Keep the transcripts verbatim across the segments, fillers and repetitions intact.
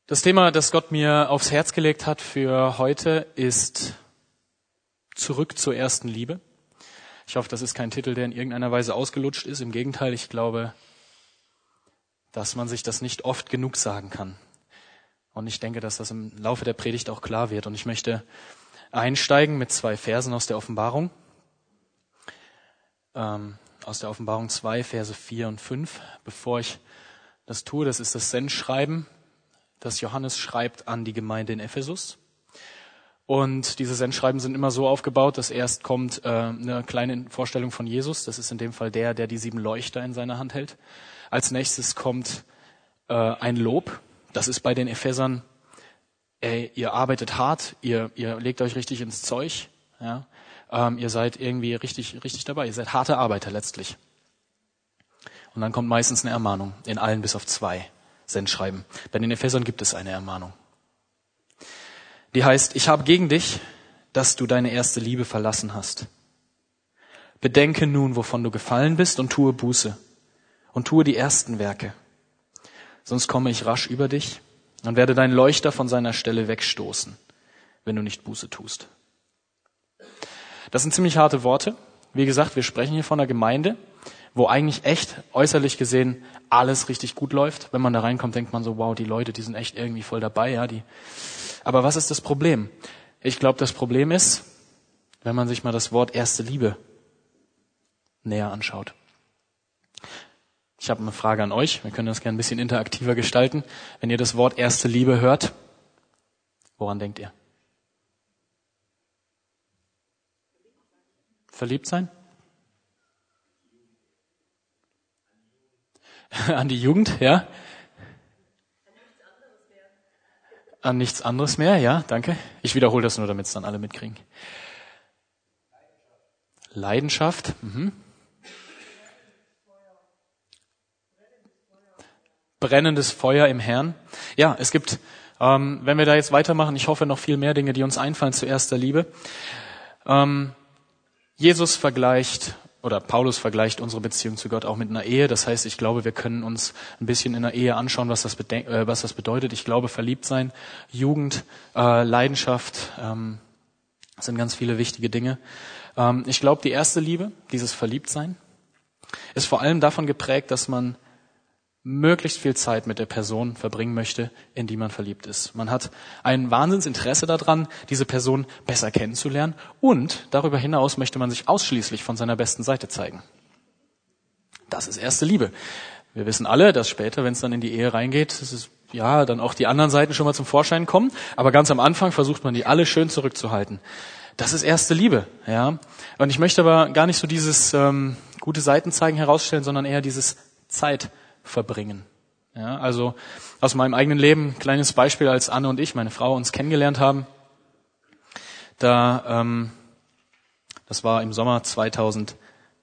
Das Thema, das Gott mir aufs Herz gelegt hat für heute, ist Zurück zur ersten Liebe. Ich hoffe, das ist kein Titel, der in irgendeiner Weise ausgelutscht ist. Im Gegenteil, ich glaube, dass man sich das nicht oft genug sagen kann. Und ich denke, dass das im Laufe der Predigt auch klar wird. Und ich möchte einsteigen mit zwei Versen aus der Offenbarung. Ähm, aus der Offenbarung zwei, Verse vier und fünf. Bevor ich das tue, das ist das Sendschreiben, das Johannes schreibt an die Gemeinde in Ephesus. Und diese Sendschreiben sind immer so aufgebaut, dass erst kommt äh, eine kleine Vorstellung von Jesus. Das ist in dem Fall der, der die sieben Leuchter in seiner Hand hält. Als nächstes kommt äh, ein Lob. Das ist bei den Ephesern, ey, ihr arbeitet hart, ihr, ihr legt euch richtig ins Zeug. Ja? Ähm, ihr seid irgendwie richtig, richtig dabei. Ihr seid harte Arbeiter letztlich. Und dann kommt meistens eine Ermahnung, in allen bis auf zwei Sendschreiben. Bei den Ephesern gibt es eine Ermahnung. Die heißt, ich habe gegen dich, dass du deine erste Liebe verlassen hast. Bedenke nun, wovon du gefallen bist, und tue Buße und tue die ersten Werke. Sonst komme ich rasch über dich und werde deinen Leuchter von seiner Stelle wegstoßen, wenn du nicht Buße tust. Das sind ziemlich harte Worte. Wie gesagt, wir sprechen hier von einer Gemeinde, wo eigentlich echt äußerlich gesehen alles richtig gut läuft. Wenn man da reinkommt, denkt man so, wow, die Leute, die sind echt irgendwie voll dabei, ja, die. Aber was ist das Problem? Ich glaube, das Problem ist, wenn man sich mal das Wort erste Liebe näher anschaut. Ich habe eine Frage an euch. Wir können das gerne ein bisschen interaktiver gestalten. Wenn ihr das Wort erste Liebe hört, woran denkt ihr? Verliebt sein? An die Jugend, ja? An nichts anderes mehr, ja, danke. Ich wiederhole das nur, damit es dann alle mitkriegen. Leidenschaft. Mhm. Brennendes Feuer im Herrn. Ja, es gibt, ähm, wenn wir da jetzt weitermachen, ich hoffe noch viel mehr Dinge, die uns einfallen zu erster Liebe. Ähm, Jesus vergleicht, oder Paulus vergleicht unsere Beziehung zu Gott auch mit einer Ehe. Das heißt, ich glaube, wir können uns ein bisschen in einer Ehe anschauen, was das, bede- äh, was das bedeutet. Ich glaube, verliebt sein, Jugend, äh, Leidenschaft, ähm, sind ganz viele wichtige Dinge. Ähm, ich glaube, die erste Liebe, dieses Verliebtsein, ist vor allem davon geprägt, dass man möglichst viel Zeit mit der Person verbringen möchte, in die man verliebt ist. Man hat ein Wahnsinnsinteresse daran, diese Person besser kennenzulernen, und darüber hinaus möchte man sich ausschließlich von seiner besten Seite zeigen. Das ist erste Liebe. Wir wissen alle, dass später, wenn es dann in die Ehe reingeht, dass es, ja, dann auch die anderen Seiten schon mal zum Vorschein kommen, aber ganz am Anfang versucht man, die alle schön zurückzuhalten. Das ist erste Liebe, ja. Und ich möchte aber gar nicht so dieses ähm, gute Seiten zeigen herausstellen, sondern eher dieses Zeit verbringen. Ja, also aus meinem eigenen Leben, kleines Beispiel, als Anne und ich, meine Frau, uns kennengelernt haben. Da, ähm, das war im Sommer zweitausendsieben.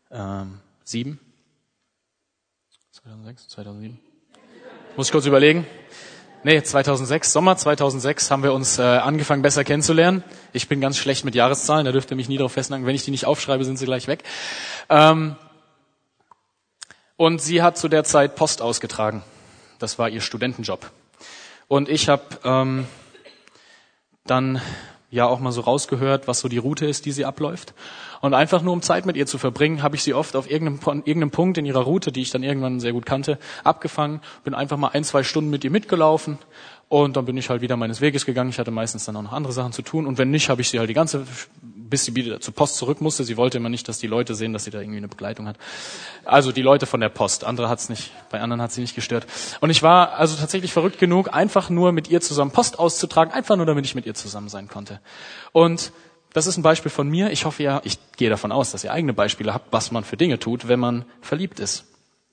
zweitausendsechs, zweitausendsieben. Muss ich kurz überlegen. Nee, zweitausendsechs, Sommer zweitausendsechs haben wir uns äh, angefangen, besser kennenzulernen. Ich bin ganz schlecht mit Jahreszahlen, da dürft ihr mich nie drauf festnageln. Wenn ich die nicht aufschreibe, sind sie gleich weg. Ähm, Und sie hat zu der Zeit Post ausgetragen. Das war ihr Studentenjob. Und ich habe ähm, dann ja auch mal so rausgehört, was so die Route ist, die sie abläuft. Und einfach nur um Zeit mit ihr zu verbringen, habe ich sie oft auf irgendeinem, irgendeinem Punkt in ihrer Route, die ich dann irgendwann sehr gut kannte, abgefangen. Bin einfach mal ein, zwei Stunden mit ihr mitgelaufen. Und dann bin ich halt wieder meines Weges gegangen. Ich hatte meistens dann auch noch andere Sachen zu tun. Und wenn nicht, habe ich sie halt die ganze, bis sie wieder zur Post zurück musste. Sie wollte immer nicht, dass die Leute sehen, dass sie da irgendwie eine Begleitung hat. Also die Leute von der Post. Andere hat's nicht, bei anderen hat sie nicht gestört. Und ich war also tatsächlich verrückt genug, einfach nur mit ihr zusammen Post auszutragen. Einfach nur, damit ich mit ihr zusammen sein konnte. Und das ist ein Beispiel von mir. Ich hoffe ja, ich gehe davon aus, dass ihr eigene Beispiele habt, was man für Dinge tut, wenn man verliebt ist.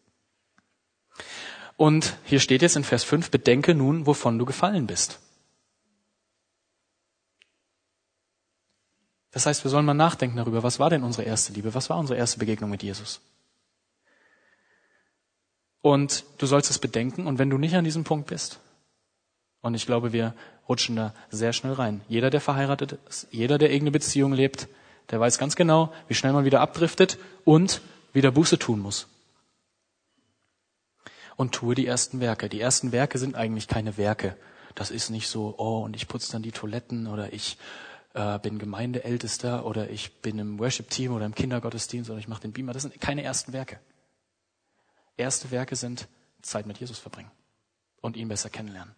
Und hier steht jetzt in Vers fünf, bedenke nun, wovon du gefallen bist. Das heißt, wir sollen mal nachdenken darüber, was war denn unsere erste Liebe? Was war unsere erste Begegnung mit Jesus? Und du sollst es bedenken, und wenn du nicht an diesem Punkt bist, und ich glaube, wir rutschen da sehr schnell rein. Jeder, der verheiratet ist, jeder, der irgendeine Beziehung lebt, der weiß ganz genau, wie schnell man wieder abdriftet und wieder Buße tun muss. Und tue die ersten Werke. Die ersten Werke sind eigentlich keine Werke, das ist nicht so, oh, und ich putze dann die Toiletten oder ich äh, bin Gemeindeältester oder ich bin im Worship-Team oder im Kindergottesdienst oder ich mache den Beamer. Das sind keine ersten Werke. Erste Werke sind Zeit mit Jesus verbringen und ihn besser kennenlernen.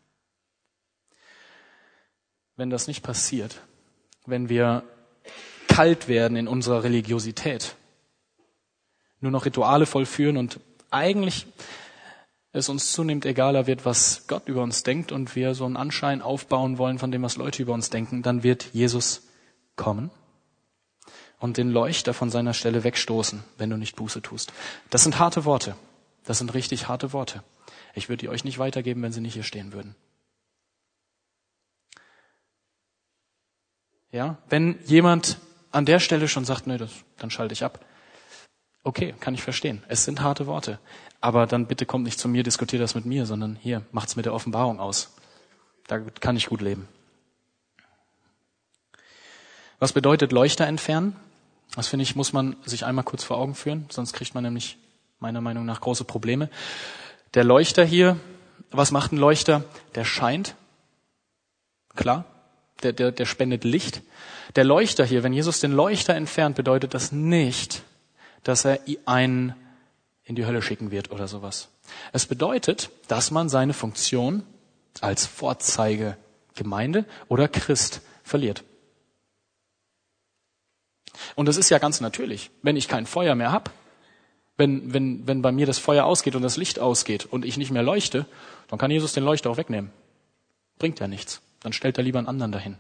Wenn das nicht passiert, wenn wir kalt werden in unserer Religiosität, nur noch Rituale vollführen und eigentlich es uns zunehmend egaler wird, was Gott über uns denkt und wir so einen Anschein aufbauen wollen von dem, was Leute über uns denken, dann wird Jesus kommen und den Leuchter von seiner Stelle wegstoßen, wenn du nicht Buße tust. Das sind harte Worte. Das sind richtig harte Worte. Ich würde die euch nicht weitergeben, wenn sie nicht hier stehen würden. Ja, wenn jemand an der Stelle schon sagt, nö, das, dann schalte ich ab. Okay, kann ich verstehen. Es sind harte Worte. Aber dann bitte kommt nicht zu mir, diskutiert das mit mir, sondern hier, macht's mit der Offenbarung aus. Da kann ich gut leben. Was bedeutet Leuchter entfernen? Das finde ich, muss man sich einmal kurz vor Augen führen, sonst kriegt man nämlich meiner Meinung nach große Probleme. Der Leuchter hier, was macht ein Leuchter? Der scheint, klar, der, der, der spendet Licht. Der Leuchter hier, wenn Jesus den Leuchter entfernt, bedeutet das nicht, dass er einen in die Hölle schicken wird oder sowas. Es bedeutet, dass man seine Funktion als Vorzeigegemeinde oder Christ verliert. Und das ist ja ganz natürlich. Wenn ich kein Feuer mehr habe, wenn, wenn, wenn bei mir das Feuer ausgeht und das Licht ausgeht und ich nicht mehr leuchte, dann kann Jesus den Leuchter auch wegnehmen. Bringt ja nichts. Dann stellt er lieber einen anderen dahin.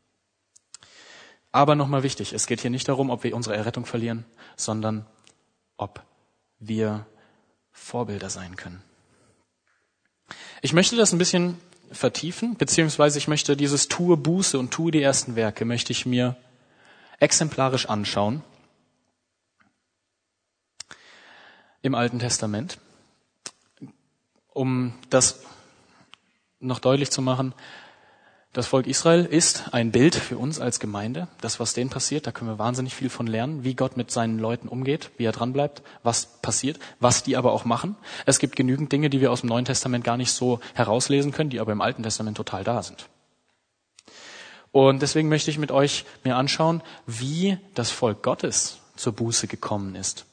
Aber nochmal wichtig, es geht hier nicht darum, ob wir unsere Errettung verlieren, sondern ob wir Vorbilder sein können. Ich möchte das ein bisschen vertiefen, beziehungsweise ich möchte dieses Tue Buße und Tue die ersten Werke, möchte ich mir exemplarisch anschauen im Alten Testament, um das noch deutlich zu machen. Das Volk Israel ist ein Bild für uns als Gemeinde. Das, was denen passiert, da können wir wahnsinnig viel von lernen, wie Gott mit seinen Leuten umgeht, wie er dranbleibt, was passiert, was die aber auch machen. Es gibt genügend Dinge, die wir aus dem Neuen Testament gar nicht so herauslesen können, die aber im Alten Testament total da sind. Und deswegen möchte ich mit euch mir anschauen, wie das Volk Gottes zur Buße gekommen ist.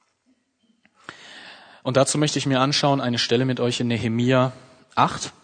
Und dazu möchte ich mir anschauen eine Stelle mit euch in Nehemia acht.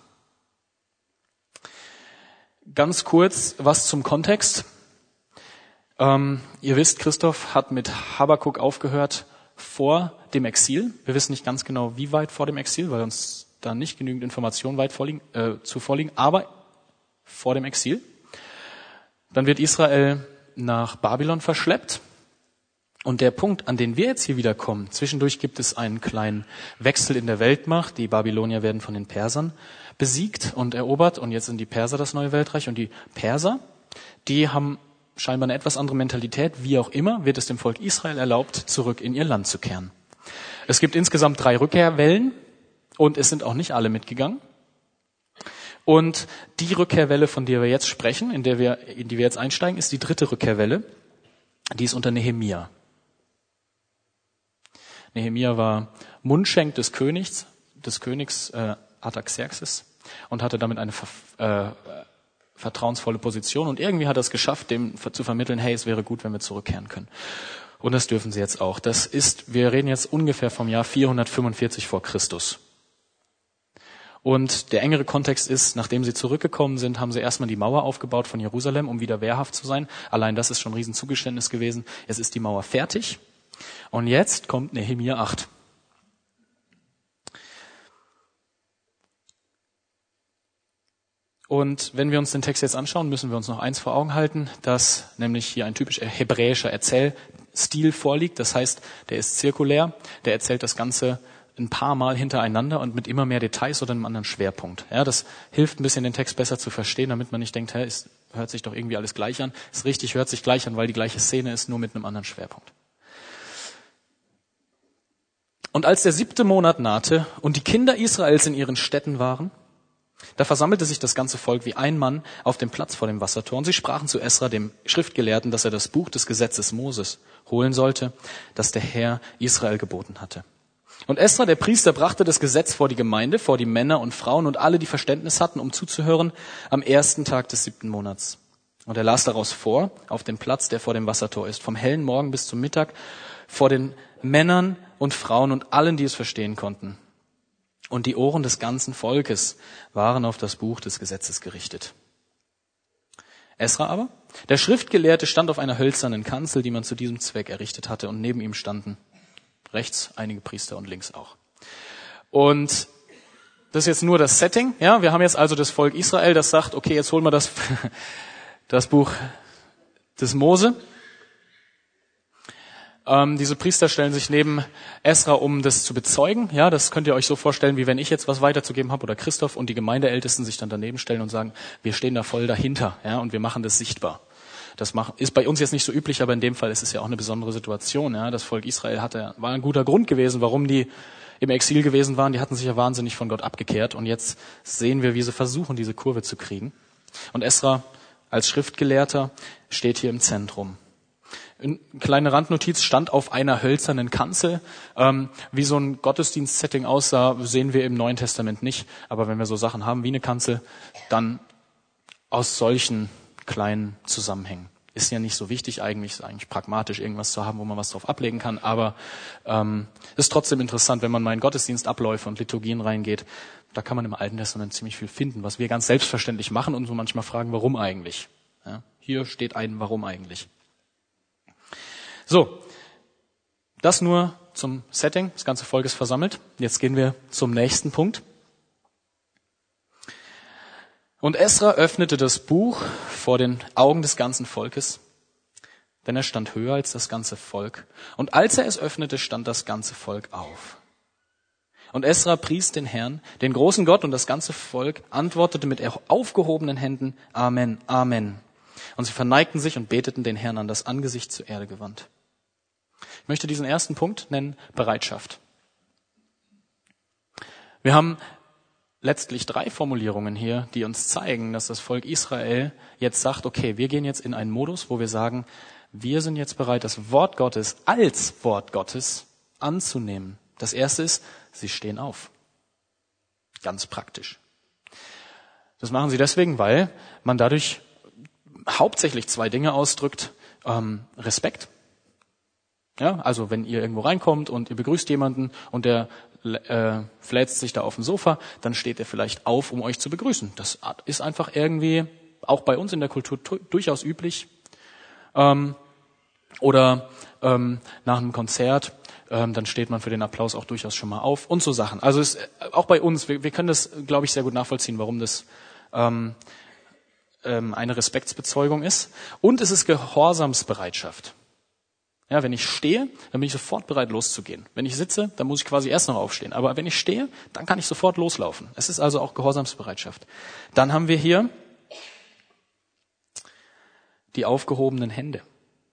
Ganz kurz was zum Kontext. Ähm, ihr wisst, Christoph hat mit Habakuk aufgehört vor dem Exil. Wir wissen nicht ganz genau, wie weit vor dem Exil, weil uns da nicht genügend Informationen weit vorliegen, äh, zu vorliegen, aber vor dem Exil. Dann wird Israel nach Babylon verschleppt. Und der Punkt, an den wir jetzt hier wieder kommen, zwischendurch gibt es einen kleinen Wechsel in der Weltmacht. Die Babylonier werden von den Persern besiegt und erobert und jetzt sind die Perser das neue Weltreich. Und die Perser, die haben scheinbar eine etwas andere Mentalität. Wie auch immer wird es dem Volk Israel erlaubt, zurück in ihr Land zu kehren. Es gibt insgesamt drei Rückkehrwellen und es sind auch nicht alle mitgegangen. Und die Rückkehrwelle, von der wir jetzt sprechen, in der wir, in die wir jetzt einsteigen, ist die dritte Rückkehrwelle. Die ist unter Nehemia. Nehemia war Mundschenk des Königs, des Königs äh, Artaxerxes und hatte damit eine äh, vertrauensvolle Position. Und irgendwie hat er es geschafft, dem zu vermitteln, hey, es wäre gut, wenn wir zurückkehren können. Und das dürfen sie jetzt auch. Das ist, wir reden jetzt ungefähr vom Jahr vierhundertfünfundvierzig vor Christus. Und der engere Kontext ist, nachdem sie zurückgekommen sind, haben sie erstmal die Mauer aufgebaut von Jerusalem, um wieder wehrhaft zu sein. Allein das ist schon ein Riesenzugeständnis gewesen. Jetzt ist die Mauer fertig. Und jetzt kommt Nehemia acht. Und wenn wir uns den Text jetzt anschauen, müssen wir uns noch eins vor Augen halten, dass nämlich hier ein typisch hebräischer Erzählstil vorliegt. Das heißt, der ist zirkulär, der erzählt das Ganze ein paar Mal hintereinander und mit immer mehr Details oder einem anderen Schwerpunkt. Ja, das hilft ein bisschen, den Text besser zu verstehen, damit man nicht denkt, hey, es hört sich doch irgendwie alles gleich an. Es ist richtig, hört sich gleich an, weil die gleiche Szene ist, nur mit einem anderen Schwerpunkt. Und als der siebte Monat nahte und die Kinder Israels in ihren Städten waren, da versammelte sich das ganze Volk wie ein Mann auf dem Platz vor dem Wassertor. Und sie sprachen zu Esra, dem Schriftgelehrten, dass er das Buch des Gesetzes Moses holen sollte, das der Herr Israel geboten hatte. Und Esra, der Priester, brachte das Gesetz vor die Gemeinde, vor die Männer und Frauen und alle, die Verständnis hatten, um zuzuhören, am ersten Tag des siebten Monats. Und er las daraus vor, auf dem Platz, der vor dem Wassertor ist, vom hellen Morgen bis zum Mittag, vor den Männern und Frauen und allen, die es verstehen konnten. Und die Ohren des ganzen Volkes waren auf das Buch des Gesetzes gerichtet. Esra aber, der Schriftgelehrte, stand auf einer hölzernen Kanzel, die man zu diesem Zweck errichtet hatte, und neben ihm standen rechts einige Priester und links auch. Und das ist jetzt nur das Setting. Ja, wir haben jetzt also das Volk Israel, das sagt, okay, jetzt holen wir das, das Buch des Mose. Ähm, diese Priester stellen sich neben Esra, um das zu bezeugen. Ja, das könnt ihr euch so vorstellen, wie wenn ich jetzt was weiterzugeben habe oder Christoph und die Gemeindeältesten sich dann daneben stellen und sagen, wir stehen da voll dahinter, ja, und wir machen das sichtbar. Das ist bei uns jetzt nicht so üblich, aber in dem Fall ist es ja auch eine besondere Situation. Ja. Das Volk Israel hatte, war ein guter Grund gewesen, warum die im Exil gewesen waren. Die hatten sich ja wahnsinnig von Gott abgekehrt. Und jetzt sehen wir, wie sie versuchen, diese Kurve zu kriegen. Und Esra als Schriftgelehrter steht hier im Zentrum. Eine kleine Randnotiz, stand auf einer hölzernen Kanzel. Ähm, wie so ein Gottesdienstsetting aussah, sehen wir im Neuen Testament nicht. Aber wenn wir so Sachen haben wie eine Kanzel, dann aus solchen kleinen Zusammenhängen. Ist ja nicht so wichtig eigentlich, ist eigentlich pragmatisch, irgendwas zu haben, wo man was drauf ablegen kann, aber ähm, ist trotzdem interessant, wenn man mal in Gottesdienstabläufe und Liturgien reingeht, da kann man im Alten Testament ziemlich viel finden, was wir ganz selbstverständlich machen und so manchmal fragen, warum eigentlich? Ja, hier steht ein Warum eigentlich. So, das nur zum Setting, das ganze Volk ist versammelt. Jetzt gehen wir zum nächsten Punkt. Und Esra öffnete das Buch vor den Augen des ganzen Volkes, denn er stand höher als das ganze Volk. Und als er es öffnete, stand das ganze Volk auf. Und Esra pries den Herrn, den großen Gott, und das ganze Volk antwortete mit aufgehobenen Händen, Amen, Amen. Und sie verneigten sich und beteten den Herrn an, das Angesicht zur Erde gewandt. Ich möchte diesen ersten Punkt nennen, Bereitschaft. Wir haben letztlich drei Formulierungen hier, die uns zeigen, dass das Volk Israel jetzt sagt, okay, wir gehen jetzt in einen Modus, wo wir sagen, wir sind jetzt bereit, das Wort Gottes als Wort Gottes anzunehmen. Das erste ist, sie stehen auf. Ganz praktisch. Das machen sie deswegen, weil man dadurch hauptsächlich zwei Dinge ausdrückt. Ähm, Respekt. Ja, also wenn ihr irgendwo reinkommt und ihr begrüßt jemanden und der äh, fläzt sich da auf dem Sofa, dann steht er vielleicht auf, um euch zu begrüßen. Das ist einfach irgendwie auch bei uns in der Kultur tu- durchaus üblich. Ähm, oder ähm, nach einem Konzert, ähm, dann steht man für den Applaus auch durchaus schon mal auf und so Sachen. Also es, auch bei uns, wir, wir können das, glaube ich, sehr gut nachvollziehen, warum das ähm, ähm, eine Respektsbezeugung ist. Und es ist Gehorsamsbereitschaft. Ja, wenn ich stehe, dann bin ich sofort bereit loszugehen. Wenn ich sitze, dann muss ich quasi erst noch aufstehen. Aber wenn ich stehe, dann kann ich sofort loslaufen. Es ist also auch Gehorsamsbereitschaft. Dann haben wir hier die aufgehobenen Hände.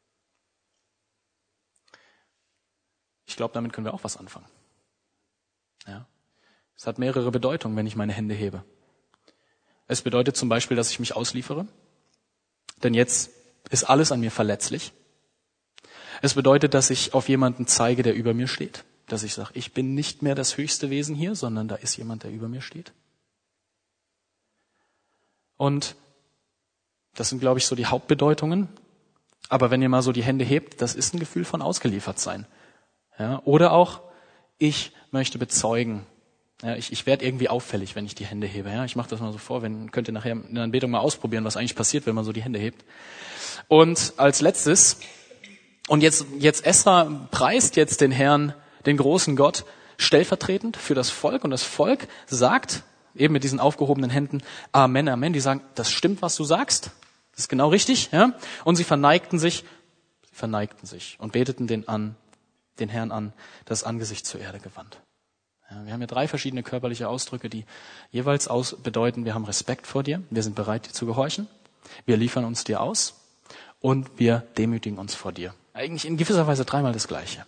Ich glaube, damit können wir auch was anfangen. Ja. Es hat mehrere Bedeutungen, wenn ich meine Hände hebe. Es bedeutet zum Beispiel, dass ich mich ausliefere. Denn jetzt ist alles an mir verletzlich. Es bedeutet, dass ich auf jemanden zeige, der über mir steht. Dass ich sage, ich bin nicht mehr das höchste Wesen hier, sondern da ist jemand, der über mir steht. Und das sind, glaube ich, so die Hauptbedeutungen. Aber wenn ihr mal so die Hände hebt, das ist ein Gefühl von Ausgeliefertsein. Ja, oder auch, ich möchte bezeugen. Ja, ich, ich werde irgendwie auffällig, wenn ich die Hände hebe. Ja, ich mache das mal so vor, wenn könnt ihr nachher in der Anbetung mal ausprobieren, was eigentlich passiert, wenn man so die Hände hebt. Und als letztes, und jetzt, jetzt Esra preist jetzt den Herrn, den großen Gott, stellvertretend für das Volk. Und das Volk sagt, eben mit diesen aufgehobenen Händen, Amen, Amen. Die sagen, das stimmt, was du sagst. Das ist genau richtig. Ja? Und sie verneigten sich, sie verneigten sich und beteten den an, den Herrn an, das Angesicht zur Erde gewandt. Ja, wir haben ja drei verschiedene körperliche Ausdrücke, die jeweils aus bedeuten, wir haben Respekt vor dir, wir sind bereit, dir zu gehorchen, wir liefern uns dir aus und wir demütigen uns vor dir. Eigentlich in gewisser Weise dreimal das Gleiche.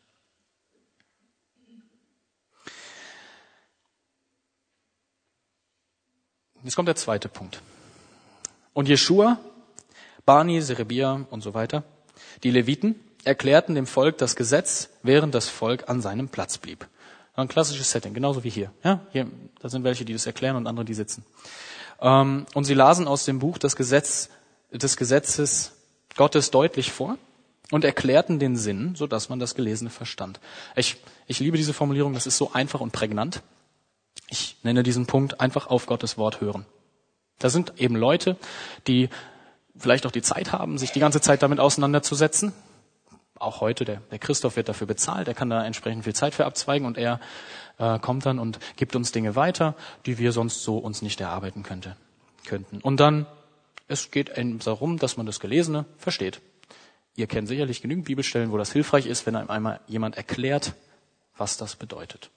Jetzt kommt der zweite Punkt. Und Jeschua, Bani, Serebia und so weiter, die Leviten, erklärten dem Volk das Gesetz, während das Volk an seinem Platz blieb. Ein klassisches Setting, genauso wie hier. Ja, hier, da sind welche, die das erklären und andere, die sitzen. Ähm, und sie lasen aus dem Buch das Gesetz, des Gesetzes Gottes deutlich vor und erklärten den Sinn, so dass man das Gelesene verstand. Ich, ich liebe diese Formulierung, das ist so einfach und prägnant. Ich nenne diesen Punkt einfach auf Gottes Wort hören. Da sind eben Leute, die vielleicht auch die Zeit haben, sich die ganze Zeit damit auseinanderzusetzen. Auch heute, der, der Christoph wird dafür bezahlt, er kann da entsprechend viel Zeit für abzweigen und er äh, kommt dann und gibt uns Dinge weiter, die wir sonst so uns nicht erarbeiten könnte, könnten. Und dann, es geht darum, dass man das Gelesene versteht. Ihr kennt sicherlich genügend Bibelstellen, wo das hilfreich ist, wenn einem einmal jemand erklärt, was das bedeutet.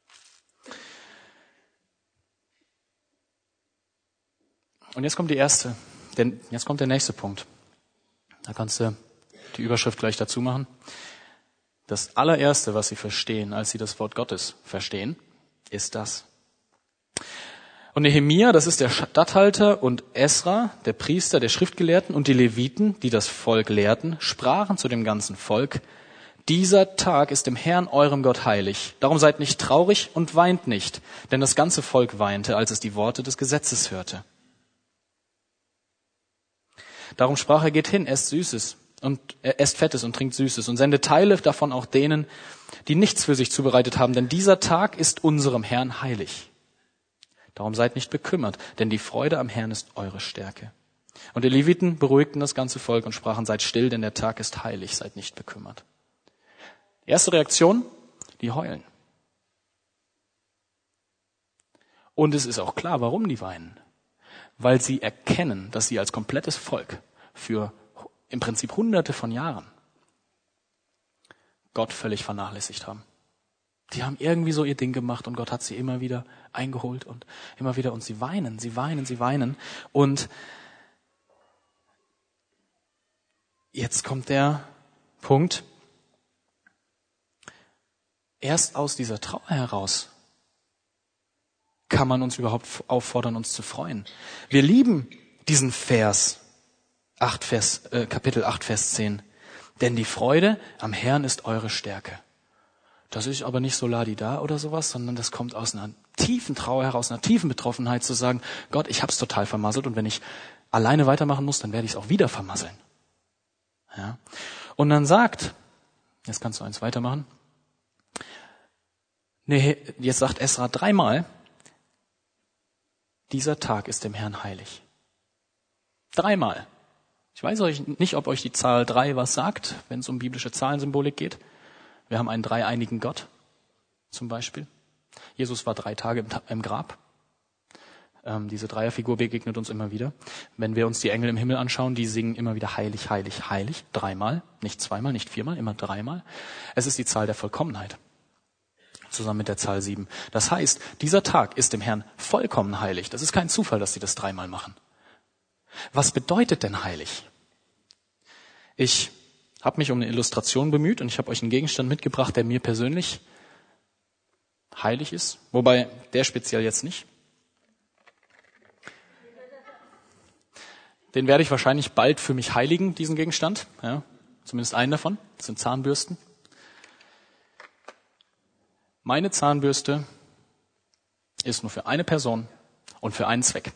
Und jetzt kommt die erste, denn jetzt kommt der nächste Punkt. Da kannst du die Überschrift gleich dazu machen. Das allererste, was sie verstehen, als sie das Wort Gottes verstehen, ist das. Und Nehemia, das ist der Statthalter, und Esra, der Priester, der Schriftgelehrten, und die Leviten, die das Volk lehrten, sprachen zu dem ganzen Volk: Dieser Tag ist dem Herrn, eurem Gott, heilig. Darum seid nicht traurig und weint nicht, denn das ganze Volk weinte, als es die Worte des Gesetzes hörte. Darum sprach er: Geht hin, esst Süßes und äh, esst Fettes und trinkt Süßes und sendet Teile davon auch denen, die nichts für sich zubereitet haben, denn dieser Tag ist unserem Herrn heilig. Darum seid nicht bekümmert, denn die Freude am Herrn ist eure Stärke. Und die Leviten beruhigten das ganze Volk und sprachen: Seid still, denn der Tag ist heilig, seid nicht bekümmert. Erste Reaktion: die heulen. Und es ist auch klar, warum die weinen. Weil sie erkennen, dass sie als komplettes Volk für im Prinzip hunderte von Jahren Gott völlig vernachlässigt haben. Die haben irgendwie so ihr Ding gemacht und Gott hat sie immer wieder eingeholt und immer wieder, und sie weinen, sie weinen, sie weinen. Und jetzt kommt der Punkt: Erst aus dieser Trauer heraus kann man uns überhaupt auffordern, uns zu freuen. Wir lieben diesen Vers, acht Vers, äh, Kapitel acht, Vers zehn. Denn die Freude am Herrn ist eure Stärke. Das ist aber nicht so ladida oder sowas, sondern das kommt aus einer tiefen Trauer heraus, einer tiefen Betroffenheit, zu sagen: Gott, ich hab's total vermasselt, und wenn ich alleine weitermachen muss, dann werde ich es auch wieder vermasseln. Ja. Und dann sagt, jetzt kannst du eins weitermachen, nee, jetzt sagt Esra dreimal: Dieser Tag ist dem Herrn heilig. Dreimal. Ich weiß euch nicht, ob euch die Zahl drei was sagt, wenn es um biblische Zahlensymbolik geht. Wir haben einen dreieinigen Gott, zum Beispiel. Jesus war drei Tage im Grab. Ähm, diese Dreierfigur begegnet uns immer wieder. Wenn wir uns die Engel im Himmel anschauen, die singen immer wieder heilig, heilig, heilig. Dreimal, nicht zweimal, nicht viermal, immer dreimal. Es ist die Zahl der Vollkommenheit. Zusammen mit der Zahl sieben. Das heißt, dieser Tag ist dem Herrn vollkommen heilig. Das ist kein Zufall, dass sie das dreimal machen. Was bedeutet denn heilig? Ich habe mich um eine Illustration bemüht und ich habe euch einen Gegenstand mitgebracht, der mir persönlich heilig ist. Wobei der speziell jetzt nicht. Den werde ich wahrscheinlich bald für mich heiligen, diesen Gegenstand. Ja, zumindest einen davon. Das sind Zahnbürsten. Meine Zahnbürste ist nur für eine Person und für einen Zweck.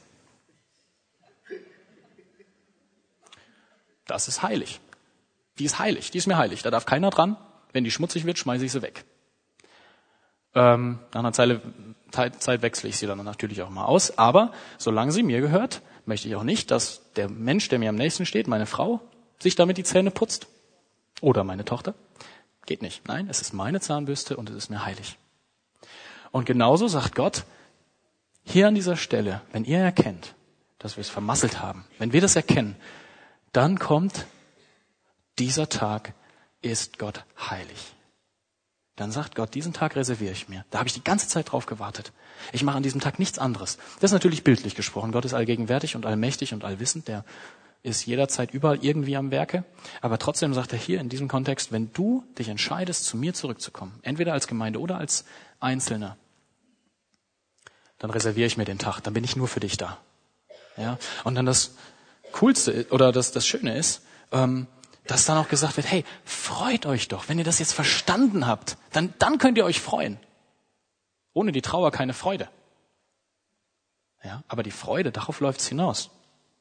Das ist heilig. Die ist heilig, die ist mir heilig. Da darf keiner dran. Wenn die schmutzig wird, schmeiße ich sie weg. Ähm, nach einer Zeit, Zeit wechsle ich sie dann natürlich auch mal aus. Aber solange sie mir gehört, möchte ich auch nicht, dass der Mensch, der mir am nächsten steht, meine Frau, sich damit die Zähne putzt. Oder meine Tochter. Geht nicht. Nein, es ist meine Zahnbürste und es ist mir heilig. Und genauso sagt Gott, hier an dieser Stelle, wenn ihr erkennt, dass wir es vermasselt haben, wenn wir das erkennen, dann kommt, dieser Tag ist Gott heilig. Dann sagt Gott, diesen Tag reserviere ich mir. Da habe ich die ganze Zeit drauf gewartet. Ich mache an diesem Tag nichts anderes. Das ist natürlich bildlich gesprochen. Gott ist allgegenwärtig und allmächtig und allwissend. Der ist jederzeit überall irgendwie am Werke. Aber trotzdem sagt er hier in diesem Kontext, wenn du dich entscheidest, zu mir zurückzukommen, entweder als Gemeinde oder als Einzelner, dann reserviere ich mir den Tag. Dann bin ich nur für dich da. Ja? Und dann das Coolste oder das, das Schöne ist, ähm, dass dann auch gesagt wird, hey, freut euch doch, wenn ihr das jetzt verstanden habt, dann, dann könnt ihr euch freuen. Ohne die Trauer keine Freude. Ja, aber die Freude, darauf läuft's hinaus.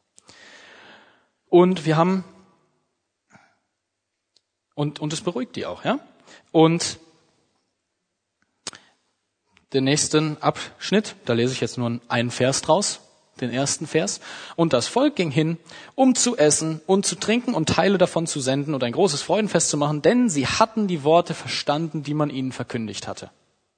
Und wir haben, und, und es beruhigt die auch, ja. Und den nächsten Abschnitt, da lese ich jetzt nur einen Vers draus, den ersten Vers. Und das Volk ging hin, um zu essen und zu trinken und Teile davon zu senden und ein großes Freudenfest zu machen, denn sie hatten die Worte verstanden, die man ihnen verkündigt hatte.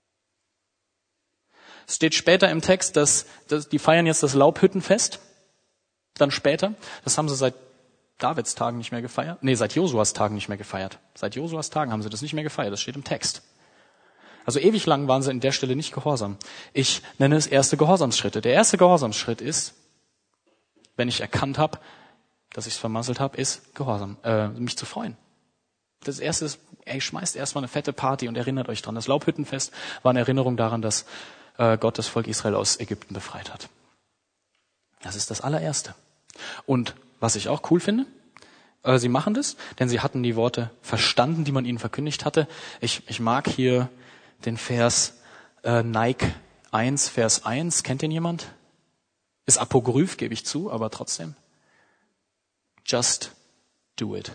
Es steht später im Text, dass, dass die feiern jetzt das Laubhüttenfest. Dann später, das haben sie seit Davids Tagen nicht mehr gefeiert. Nee, seit Josuas Tagen nicht mehr gefeiert. Seit Josuas Tagen haben sie das nicht mehr gefeiert. Das steht im Text. Also ewig lang waren sie in der Stelle nicht gehorsam. Ich nenne es erste Gehorsamsschritte. Der erste Gehorsamsschritt ist, wenn ich erkannt habe, dass ich es vermasselt habe, ist Gehorsam, äh, mich zu freuen. Das erste ist, ey, schmeißt erstmal eine fette Party und erinnert euch dran. Das Laubhüttenfest war eine Erinnerung daran, dass äh, Gott das Volk Israel aus Ägypten befreit hat. Das ist das allererste. Und was ich auch cool finde, äh, sie machen das, denn sie hatten die Worte verstanden, die man ihnen verkündigt hatte. Ich, ich mag hier den Vers äh, Nike eins, Vers eins. Kennt den jemand? Ist Apokryph, gebe ich zu, aber trotzdem. Just do it.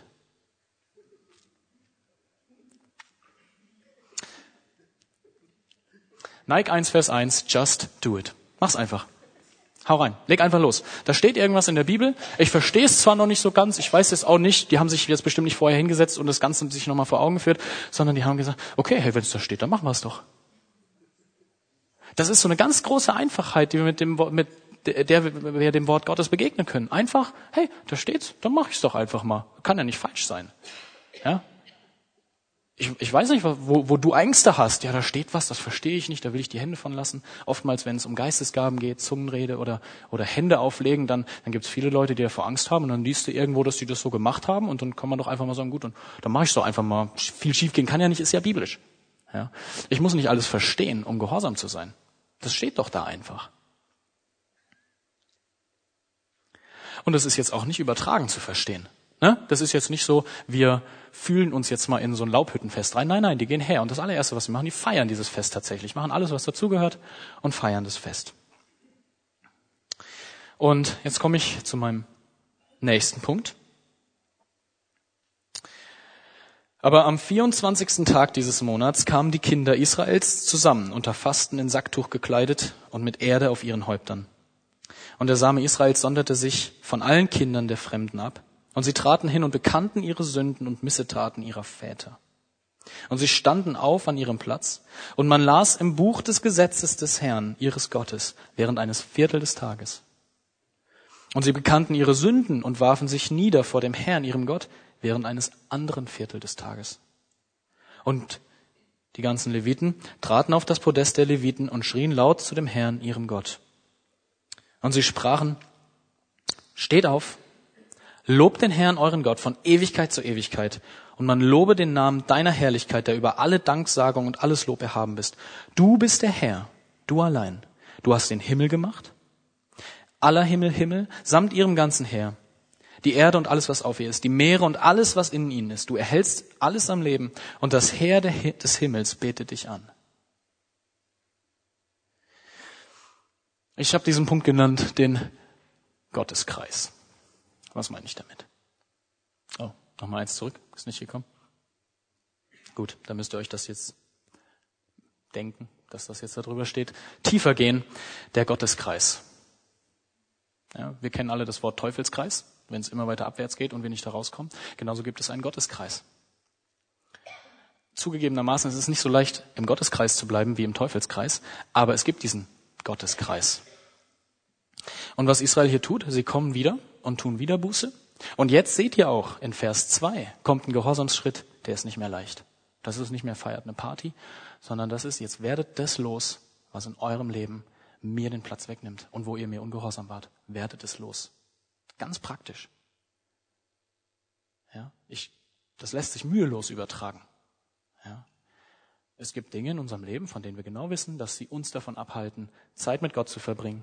Nike eins, Vers eins, just do it. Mach's einfach. Hau rein, leg einfach los. Da steht irgendwas in der Bibel. Ich verstehe es zwar noch nicht so ganz, ich weiß es auch nicht. Die haben sich jetzt bestimmt nicht vorher hingesetzt und das Ganze sich nochmal vor Augen geführt, sondern die haben gesagt, okay, hey, wenn es da steht, dann machen wir es doch. Das ist so eine ganz große Einfachheit, die wir mit dem, mit der wir dem Wort Gottes begegnen können. Einfach, hey, da steht's, dann mach ich's doch einfach mal. Kann ja nicht falsch sein. Ja? Ich, ich weiß nicht, wo, wo du Ängste hast. Ja, da steht was, das verstehe ich nicht, da will ich die Hände von lassen. Oftmals, wenn es um Geistesgaben geht, Zungenrede oder oder Hände auflegen, dann dann gibt es viele Leute, die davor Angst haben und dann liest du irgendwo, dass die das so gemacht haben und dann kann man doch einfach mal sagen, gut, und dann mache ich es doch einfach mal. Viel schief gehen kann ja nicht, ist ja biblisch. Ja? Ich muss nicht alles verstehen, um gehorsam zu sein. Das steht doch da einfach. Und das ist jetzt auch nicht übertragen zu verstehen. Ne? Das ist jetzt nicht so, wir fühlen uns jetzt mal in so ein Laubhüttenfest rein. Nein, nein, die gehen her. Und das allererste, was sie machen, die feiern dieses Fest tatsächlich. Machen alles, was dazugehört und feiern das Fest. Und jetzt komme ich zu meinem nächsten Punkt. Aber am vierundzwanzigsten Tag dieses Monats kamen die Kinder Israels zusammen, unter Fasten in Sacktuch gekleidet und mit Erde auf ihren Häuptern. Und der Same Israels sonderte sich von allen Kindern der Fremden ab. Und sie traten hin und bekannten ihre Sünden und Missetaten ihrer Väter. Und sie standen auf an ihrem Platz, und man las im Buch des Gesetzes des Herrn, ihres Gottes, während eines Viertel des Tages. Und sie bekannten ihre Sünden und warfen sich nieder vor dem Herrn, ihrem Gott, während eines anderen Viertel des Tages. Und die ganzen Leviten traten auf das Podest der Leviten und schrien laut zu dem Herrn, ihrem Gott. Und sie sprachen, steht auf, lobt den Herrn, euren Gott, von Ewigkeit zu Ewigkeit. Und man lobe den Namen deiner Herrlichkeit, der über alle Danksagung und alles Lob erhaben bist. Du bist der Herr, du allein. Du hast den Himmel gemacht, aller Himmel, Himmel, samt ihrem ganzen Heer. Die Erde und alles, was auf ihr ist, die Meere und alles, was in ihnen ist. Du erhältst alles am Leben und das Heer des Himmels betet dich an. Ich habe diesen Punkt genannt, den Gotteskreis. Was meine ich damit? Oh, nochmal eins zurück. Ist nicht gekommen? Gut, dann müsst ihr euch das jetzt denken, dass das jetzt da drüber steht. Tiefer gehen, der Gotteskreis. Ja, wir kennen alle das Wort Teufelskreis, wenn es immer weiter abwärts geht und wir nicht da rauskommen. Genauso gibt es einen Gotteskreis. Zugegebenermaßen ist es nicht so leicht, im Gotteskreis zu bleiben wie im Teufelskreis, aber es gibt diesen Gotteskreis. Und was Israel hier tut, sie kommen wieder und tun wieder Buße. Und jetzt seht ihr auch, in Vers zwei kommt ein Gehorsamsschritt, der ist nicht mehr leicht. Das ist nicht mehr feiert eine Party, sondern das ist, jetzt werdet das los, was in eurem Leben mir den Platz wegnimmt und wo ihr mir ungehorsam wart. Werdet es los. Ganz praktisch. Ja, ich, das lässt sich mühelos übertragen. Ja. Es gibt Dinge in unserem Leben, von denen wir genau wissen, dass sie uns davon abhalten, Zeit mit Gott zu verbringen.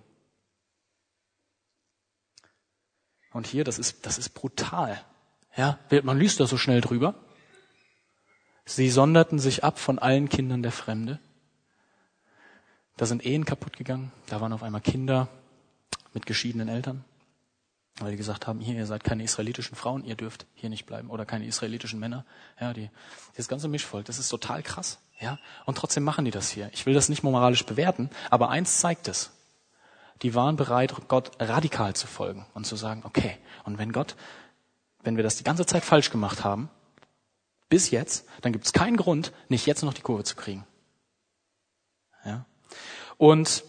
Und hier, das ist, das ist brutal. Ja, man liest da so schnell drüber. Sie sonderten sich ab von allen Kindern der Fremde. Da sind Ehen kaputt gegangen. Da waren auf einmal Kinder mit geschiedenen Eltern, weil die gesagt haben, hier, ihr seid keine israelitischen Frauen, ihr dürft hier nicht bleiben. Oder keine israelitischen Männer. Ja, die, das ganze Mischvolk, das ist total krass. Ja, und trotzdem machen die das hier. Ich will das nicht moralisch bewerten, aber eins zeigt es. Die waren bereit, Gott radikal zu folgen und zu sagen, okay, und wenn Gott, wenn wir das die ganze Zeit falsch gemacht haben, bis jetzt, dann gibt es keinen Grund, nicht jetzt noch die Kurve zu kriegen. Ja. Und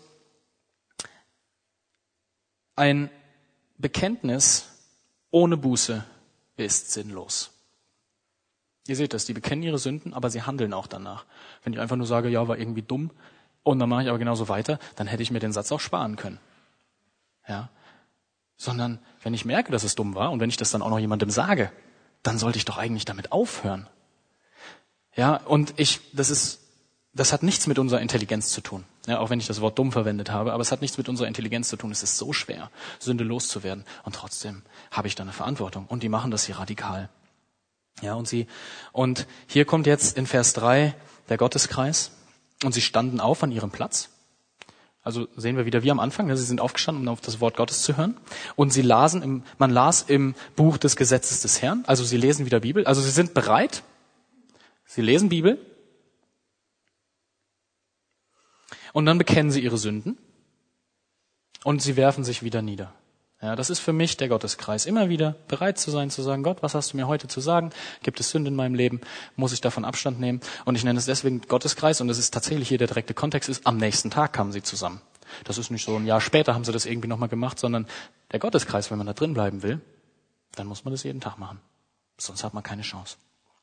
ein Bekenntnis ohne Buße ist sinnlos. Ihr seht das, die bekennen ihre Sünden, aber sie handeln auch danach. Wenn ich einfach nur sage, ja, war irgendwie dumm, und dann mache ich aber genauso weiter, dann hätte ich mir den Satz auch sparen können. Ja. Sondern wenn ich merke, dass es dumm war und wenn ich das dann auch noch jemandem sage, dann sollte ich doch eigentlich damit aufhören. Ja, und ich, das ist, das hat nichts mit unserer Intelligenz zu tun. Ja, auch wenn ich das Wort dumm verwendet habe, aber es hat nichts mit unserer Intelligenz zu tun. Es ist so schwer, Sünde loszuwerden. Und trotzdem habe ich da eine Verantwortung. Und die machen das hier radikal. Ja, und sie, und hier kommt jetzt in Vers drei der Gotteskreis. Und sie standen auf an ihrem Platz. Also sehen wir wieder wie am Anfang, sie sind aufgestanden, um auf das Wort Gottes zu hören. Und sie lasen, im, man las im Buch des Gesetzes des Herrn. Also sie lesen wieder Bibel. Also sie sind bereit. Sie lesen Bibel. Und dann bekennen sie ihre Sünden. Und sie werfen sich wieder nieder. Ja, das ist für mich der Gotteskreis. Immer wieder bereit zu sein, zu sagen, Gott, was hast du mir heute zu sagen? Gibt es Sünde in meinem Leben? Muss ich davon Abstand nehmen? Und ich nenne es deswegen Gotteskreis, und das ist tatsächlich hier der direkte Kontext ist, am nächsten Tag kamen sie zusammen. Das ist nicht so ein Jahr später haben sie das irgendwie nochmal gemacht, sondern der Gotteskreis, wenn man da drin bleiben will, dann muss man das jeden Tag machen. Sonst hat man keine Chance.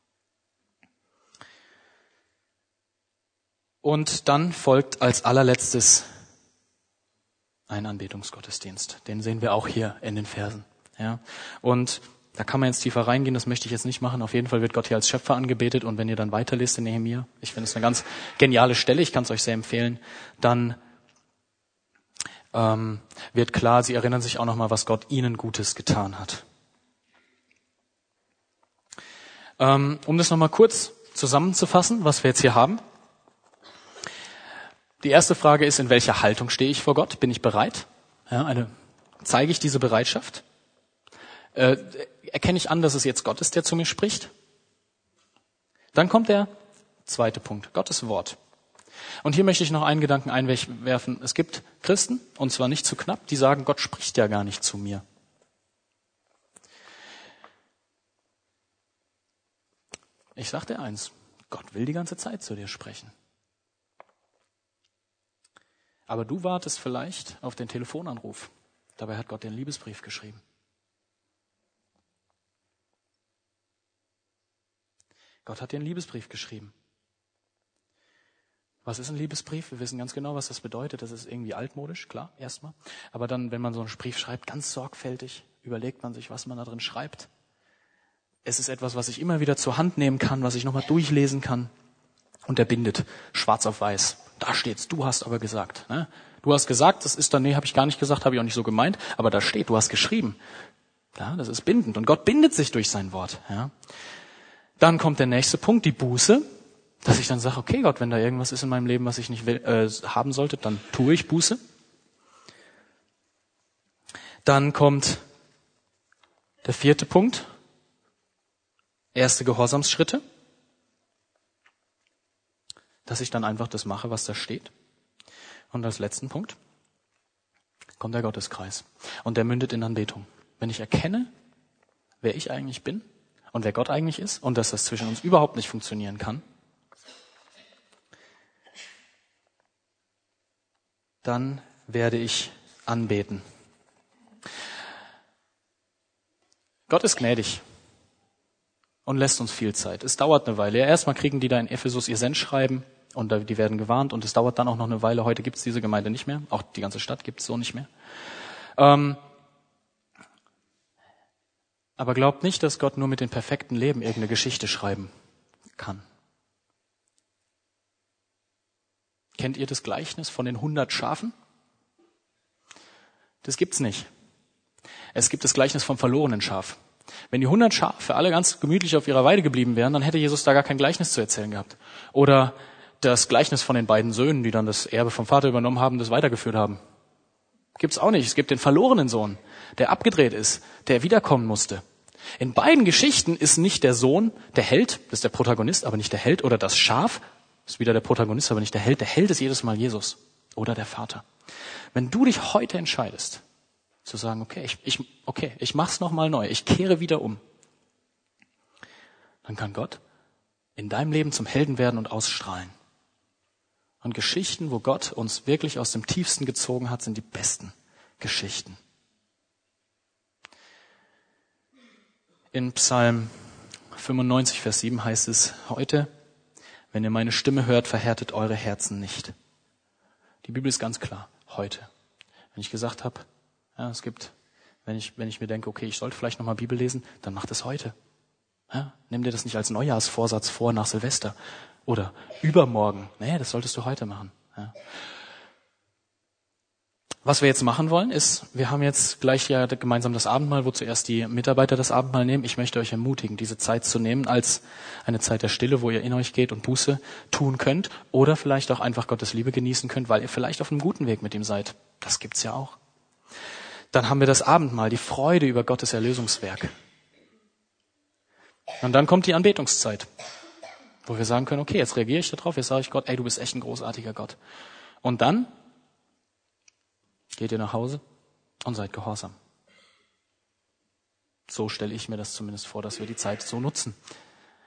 Und dann folgt als allerletztes ein Anbetungsgottesdienst. Den sehen wir auch hier in den Versen. Ja. Und da kann man jetzt tiefer reingehen, das möchte ich jetzt nicht machen. Auf jeden Fall wird Gott hier als Schöpfer angebetet. Und wenn ihr dann weiterlest in Nehemia, ich finde es eine ganz geniale Stelle, ich kann es euch sehr empfehlen, dann ähm, wird klar, sie erinnern sich auch nochmal, was Gott ihnen Gutes getan hat. Ähm, um das nochmal kurz zusammenzufassen, was wir jetzt hier haben. Die erste Frage ist, in welcher Haltung stehe ich vor Gott? Bin ich bereit? Ja, eine, zeige ich diese Bereitschaft? Äh, erkenne ich an, dass es jetzt Gott ist, der zu mir spricht? Dann kommt der zweite Punkt, Gottes Wort. Und hier möchte ich noch einen Gedanken einwerfen. Es gibt Christen, und zwar nicht zu knapp, die sagen, Gott spricht ja gar nicht zu mir. Ich sage dir eins, Gott will die ganze Zeit zu dir sprechen. Aber du wartest vielleicht auf den Telefonanruf. Dabei hat Gott den Liebesbrief geschrieben. Gott hat den Liebesbrief geschrieben. Was ist ein Liebesbrief? Wir wissen ganz genau, was das bedeutet. Das ist irgendwie altmodisch, klar, erstmal. Aber dann, wenn man so einen Brief schreibt, ganz sorgfältig, überlegt man sich, was man da drin schreibt. Es ist etwas, was ich immer wieder zur Hand nehmen kann, was ich nochmal durchlesen kann. Und er bindet schwarz auf weiß. Da steht's, du hast aber gesagt. Ne? Du hast gesagt, das ist dann, nee, habe ich gar nicht gesagt, habe ich auch nicht so gemeint, aber da steht, du hast geschrieben. Ja, das ist bindend und Gott bindet sich durch sein Wort. Ja. Dann kommt der nächste Punkt, die Buße, dass ich dann sage, okay Gott, wenn da irgendwas ist in meinem Leben, was ich nicht will, äh, haben sollte, dann tue ich Buße. Dann kommt der vierte Punkt, erste Gehorsamsschritte. Dass ich dann einfach das mache, was da steht. Und als letzten Punkt kommt der Gotteskreis. Und der mündet in Anbetung. Wenn ich erkenne, wer ich eigentlich bin und wer Gott eigentlich ist und dass das zwischen uns überhaupt nicht funktionieren kann, dann werde ich anbeten. Gott ist gnädig und lässt uns viel Zeit. Es dauert eine Weile. Ja, erstmal kriegen die da in Ephesus ihr Sendschreiben und die werden gewarnt und es dauert dann auch noch eine Weile. Heute gibt es diese Gemeinde nicht mehr. Auch die ganze Stadt gibt es so nicht mehr. Ähm, aber glaubt nicht, dass Gott nur mit dem perfekten Leben irgendeine Geschichte schreiben kann. Kennt ihr das Gleichnis von den hundert Schafen? Das gibt's nicht. Es gibt das Gleichnis vom verlorenen Schaf. Wenn die hundert Schafe alle ganz gemütlich auf ihrer Weide geblieben wären, dann hätte Jesus da gar kein Gleichnis zu erzählen gehabt. Oder das Gleichnis von den beiden Söhnen, die dann das Erbe vom Vater übernommen haben, das weitergeführt haben. Gibt's auch nicht. Es gibt den verlorenen Sohn, der abgedreht ist, der wiederkommen musste. In beiden Geschichten ist nicht der Sohn der Held, das ist der Protagonist, aber nicht der Held, oder das Schaf, ist wieder der Protagonist, aber nicht der Held. Der Held ist jedes Mal Jesus oder der Vater. Wenn du dich heute entscheidest, zu sagen, okay, ich, ich, okay, ich mach's nochmal neu, ich kehre wieder um, dann kann Gott in deinem Leben zum Helden werden und ausstrahlen. Und Geschichten, wo Gott uns wirklich aus dem Tiefsten gezogen hat, sind die besten Geschichten. In Psalm fünfundneunzig, Vers sieben heißt es, heute, wenn ihr meine Stimme hört, verhärtet eure Herzen nicht. Die Bibel ist ganz klar, heute. Wenn ich gesagt habe, ja, es gibt, wenn ich, wenn ich mir denke, okay, ich sollte vielleicht nochmal Bibel lesen, dann mach das heute. Ja, nimm dir das nicht als Neujahrsvorsatz vor nach Silvester oder übermorgen. Nee, das solltest du heute machen. Ja. Was wir jetzt machen wollen, ist, wir haben jetzt gleich ja gemeinsam das Abendmahl, wo zuerst die Mitarbeiter das Abendmahl nehmen. Ich möchte euch ermutigen, diese Zeit zu nehmen als eine Zeit der Stille, wo ihr in euch geht und Buße tun könnt oder vielleicht auch einfach Gottes Liebe genießen könnt, weil ihr vielleicht auf einem guten Weg mit ihm seid. Das gibt's ja auch. Dann haben wir das Abendmahl, die Freude über Gottes Erlösungswerk. Und dann kommt die Anbetungszeit, wo wir sagen können, okay, jetzt reagiere ich darauf, jetzt sage ich Gott, ey, du bist echt ein großartiger Gott. Und dann geht ihr nach Hause und seid gehorsam. So stelle ich mir das zumindest vor, dass wir die Zeit so nutzen.